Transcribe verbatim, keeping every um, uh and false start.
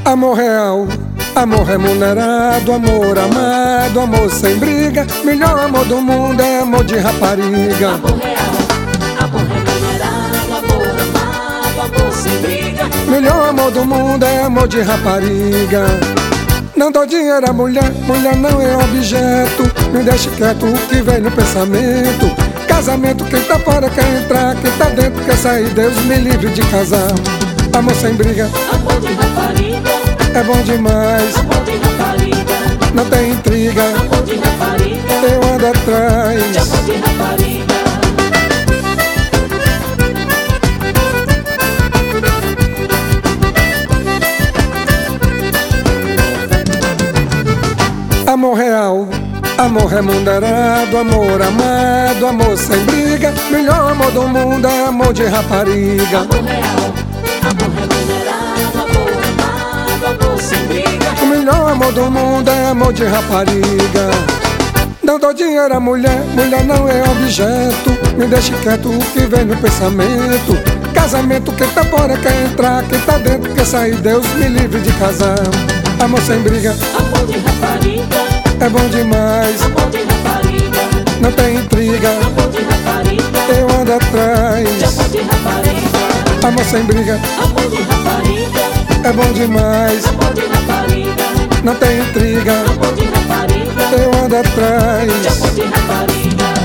Amor real, amor remunerado, amor amado, amor sem briga. Melhor amor do mundo é amor de rapariga. Amor real, amor remunerado, amor amado, amor sem briga. Melhor amor do mundo é amor de rapariga. Não dou dinheiro à mulher, mulher não é objeto. Me deixe quieto o que vem no pensamento. Casamento, quem tá fora quer entrar, quem tá dentro quer sair. Deus me livre de casar. Amor sem briga, Amor de rapariga, é bom demais. amor de rapariga, Não tem intriga, amor de rapariga, eu ando atrás. de amor de rapariga. Amor real, amor remunerado, amor amado, amor sem briga. Melhor amor do mundo é amor de rapariga. Amor real, amor remunerado, amor amado, amor sem briga. O melhor amor do mundo é amor de rapariga. Não dou dinheiro à mulher, mulher não é objeto. Me deixe quieto o que vem no pensamento. Casamento, quem tá fora quer entrar, quem tá dentro quer sair. Deus me livre de casar. Amor sem briga, Amor de rapariga, é bom demais. amor de rapariga, Não tem intriga, amor de rapariga, eu ando de atrás. amor de rapariga. Amor sem briga, Amor de rapariga, é bom demais. amor de rapariga, Não tem intriga, amor de rapariga, eu ando de atrás. amor de rapariga.